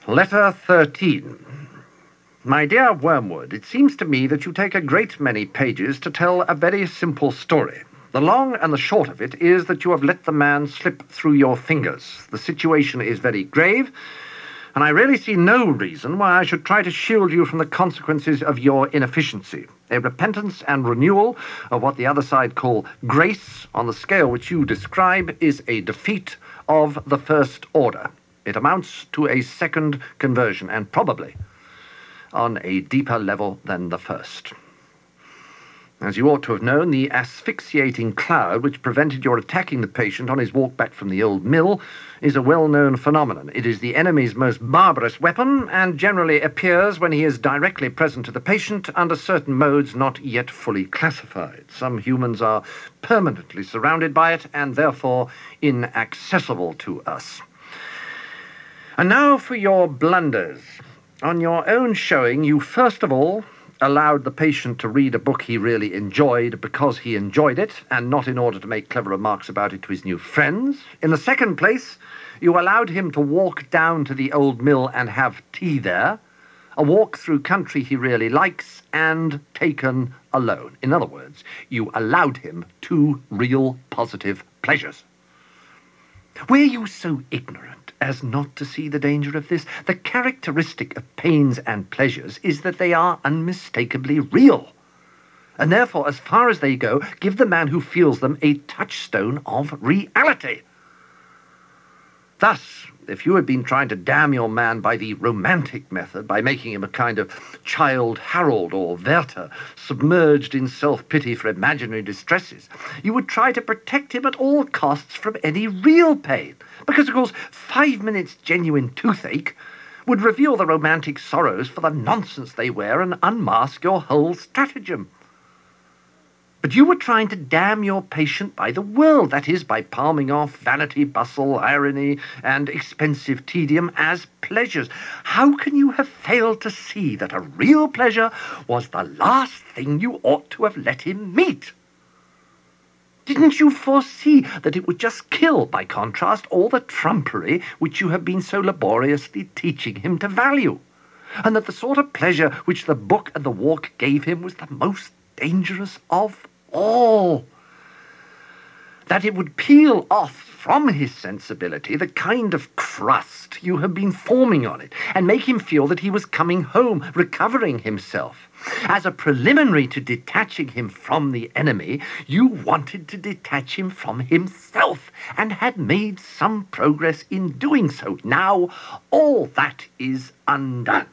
Letter 13. My dear Wormwood, it seems to me that you take a great many pages to tell a very simple story. The long and the short of it is that you have let the man slip through your fingers. The situation is very grave, and I really see no reason why I should try to shield you from the consequences of your inefficiency. A repentance and renewal of what the other side call grace on the scale which you describe is a defeat of the first order. It amounts to a second conversion, and probably on a deeper level than the first. As you ought to have known, the asphyxiating cloud which prevented your attacking the patient on his walk back from the old mill is a well-known phenomenon. It is the enemy's most barbarous weapon, and generally appears when he is directly present to the patient under certain modes not yet fully classified. Some humans are permanently surrounded by it, and therefore inaccessible to us. And now for your blunders. On your own showing, you first of all allowed the patient to read a book he really enjoyed because he enjoyed it, and not in order to make clever remarks about it to his new friends. In the second place, you allowed him to walk down to the old mill and have tea there, a walk through country he really likes, and taken alone. In other words, you allowed him two real positive pleasures. Were you so ignorant as not to see the danger of this? The characteristic of pains and pleasures is that they are unmistakably real, and therefore, as far as they go, give the man who feels them a touchstone of reality. Thus, if you had been trying to damn your man by the romantic method, by making him a kind of child Harold or Werther, submerged in self-pity for imaginary distresses, you would try to protect him at all costs from any real pain, because, of course, 5 minutes genuine toothache would reveal the romantic sorrows for the nonsense they were and unmask your whole stratagem. But you were trying to damn your patient by the world, that is, by palming off vanity, bustle, irony, and expensive tedium as pleasures. How can you have failed to see that a real pleasure was the last thing you ought to have let him meet? Didn't you foresee that it would just kill, by contrast, all the trumpery which you have been so laboriously teaching him to value? And that the sort of pleasure which the book and the walk gave him was the most dangerous of all? That it would peel off from his sensibility the kind of crust you have been forming on it, and make him feel that he was coming home, recovering himself. As a preliminary to detaching him from the enemy, you wanted to detach him from himself, and had made some progress in doing so. Now all that is undone.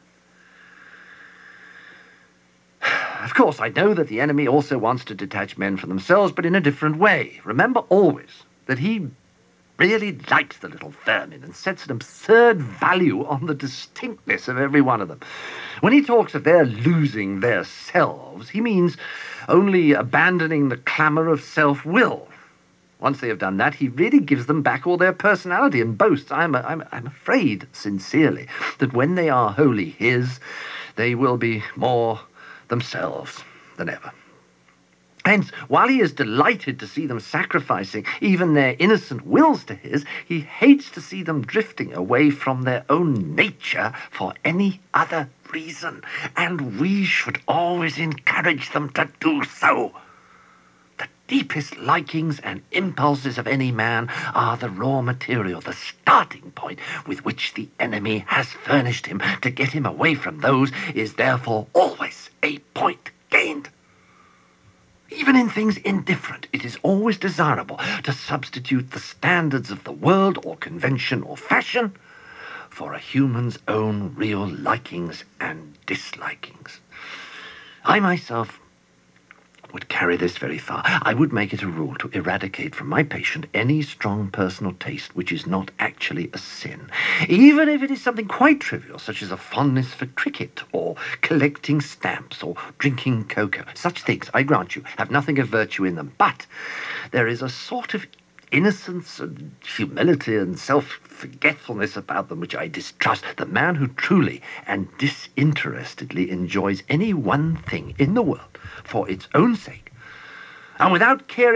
Of course, I know that the enemy also wants to detach men from themselves, but in a different way. Remember always that he really likes the little vermin and sets an absurd value on the distinctness of every one of them. When he talks of their losing their selves, he means only abandoning the clamour of self-will. Once they have done that, he really gives them back all their personality and boasts, I'm afraid, sincerely, that when they are wholly his, they will be more themselves than ever. Hence, while he is delighted to see them sacrificing even their innocent wills to his, he hates to see them drifting away from their own nature for any other reason, and we should always encourage them to do so. The deepest likings and impulses of any man are the raw material, the starting point with which the enemy has furnished him. To get him away from those is therefore always a point gained. Even in things indifferent, it is always desirable to substitute the standards of the world or convention or fashion for a human's own real likings and dislikings. I myself would carry this very far. I would make it a rule to eradicate from my patient any strong personal taste which is not actually a sin, even if it is something quite trivial, such as a fondness for cricket, or collecting stamps, or drinking cocoa. Such things, I grant you, have nothing of virtue in them, but there is a sort of innocence and humility and self-forgetfulness about them which I distrust. The man who truly and disinterestedly enjoys any one thing in the world for its own sake, and without caring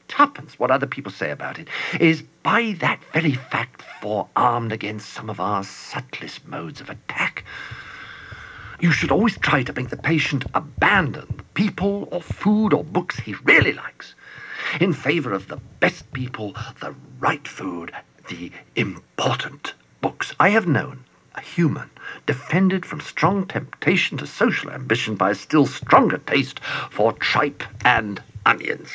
tuppence what other people say about it, is by that very fact forearmed against some of our subtlest modes of attack. You should always try to make the patient abandon people or food or books he really likes in favor of the best people, the right food, the important books. I have known a human defended from strong temptation to social ambition by a still stronger taste for tripe and onions.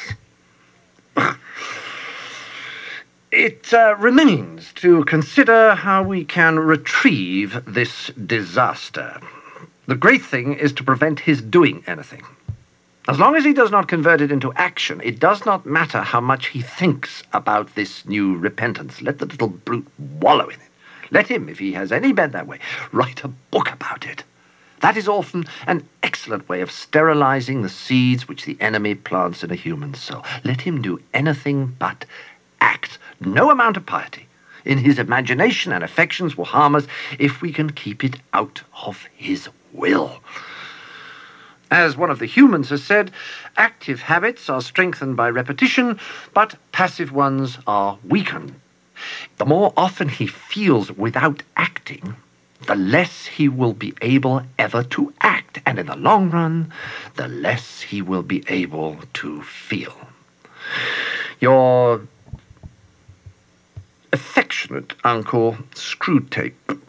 It remains to consider how we can retrieve this disaster. The great thing is to prevent his doing anything. As long as he does not convert it into action, it does not matter how much he thinks about this new repentance. Let the little brute wallow in it. Let him, if he has any bent that way, write a book about it. That is often an excellent way of sterilizing the seeds which the enemy plants in a human soul. Let him do anything but act. No amount of piety in his imagination and affections will harm us if we can keep it out of his will. As one of the humans has said, active habits are strengthened by repetition, but passive ones are weakened. The more often he feels without acting, the less he will be able ever to act, and in the long run, the less he will be able to feel. Your affectionate Uncle Screwtape.